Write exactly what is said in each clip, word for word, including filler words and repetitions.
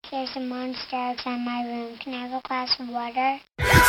There's a monster outside my room. Can I have a glass of water?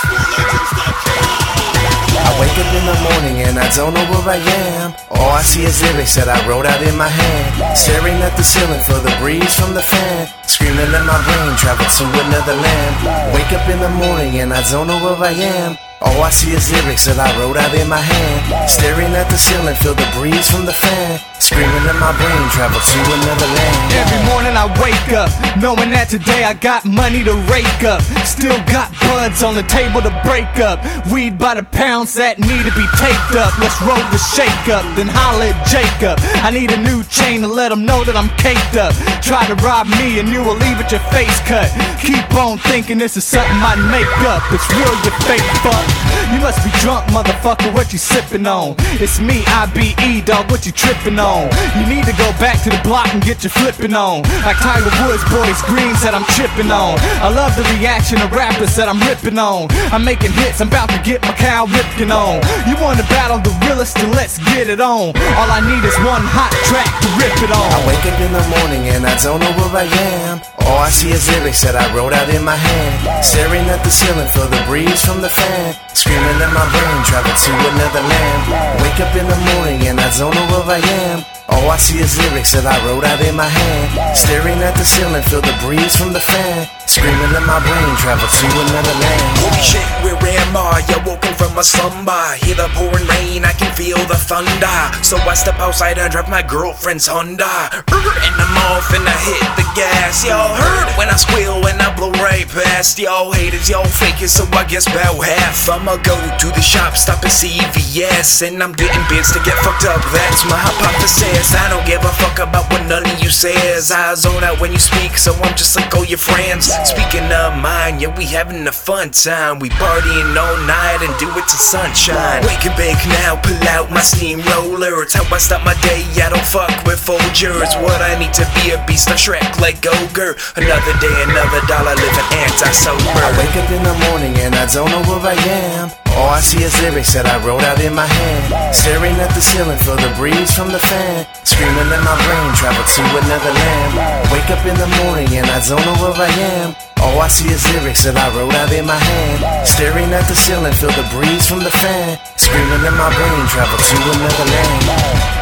I wake up in the morning and I don't know where I am. All I see is lyrics that I wrote out in my hand. Staring at the ceiling for the breeze from the fan. Screaming in my brain, travel to another land. Wake up in the morning and I don't know where I am. All I see is lyrics that I wrote out in my hand. Staring at the ceiling, feel the breeze from the fan. Screaming in my brain, travel to another land. Every morning I wake up, knowing that today I got money to rake up. Still got buds on the table to break up. Weed by the pounds that need to be taped up. Let's roll the shake up, then holla at Jacob. I need a new chain to let them know that I'm caked up. Try to rob me and you will leave with your face cut. Keep on thinking this is something I'd make up. It's real, you fake fuck. You must be drunk, motherfucker, what you sippin' on? It's me, I B E, dog, what you trippin' on? You need to go back to the block and get your flippin' on. Like Tiger Woods, boys, greens that I'm trippin' on. I love the reaction of rappers that I'm rippin' on. I'm making hits, I'm about to get my cow rippin' on. You wanna battle the realest, then let's get it on. All I need is one hot track to rip it on. I wake up in the morning and I don't know where I am. All I see is lyrics that I wrote out in my hand. Staring at the ceiling, feel the breeze from the fan. Screaming in my brain, travel to another land. Wake up in the morning and I don't know where I am. All I see is lyrics that I wrote out in my hand. Staring at the ceiling, feel the breeze from the fan. Screaming in my brain, travel to another land. Holy shit, where am I? Awoken from a slumber. Hear the pouring rain, I can feel the thunder. So I step outside and drive my girlfriend's Honda. And I'm off and I hit the gas. Y'all heard when I squeal and I blow right past. Y'all haters, y'all fakers, so I guess about half. I'ma go to the shop, stop at C V S. And I'm getting bits to get fucked up, that's my hypothesis. I don't give a fuck about what none of you says. I zone out when you speak, so I'm just like all your friends. Speaking of mine, yeah, we having a fun time. We partying all night and do it till sunshine. Wake and bake now, pull out my steamroller. It's how I start my day, I don't fuck with Folgers. What I need to be a beast on Shrek like Ogre. Another day, another dollar, living anti-sober. I wake up in the morning and I don't know where I am. All I see is lyrics that I wrote out in my hand. Staring at the ceiling, feel the breeze from the fan. Screaming in my brain, travel to another land. Wake up in the morning and I don't know where I am. All I see is lyrics that I wrote out in my hand. Staring at the ceiling, feel the breeze from the fan. Screaming in my brain, travel to another land.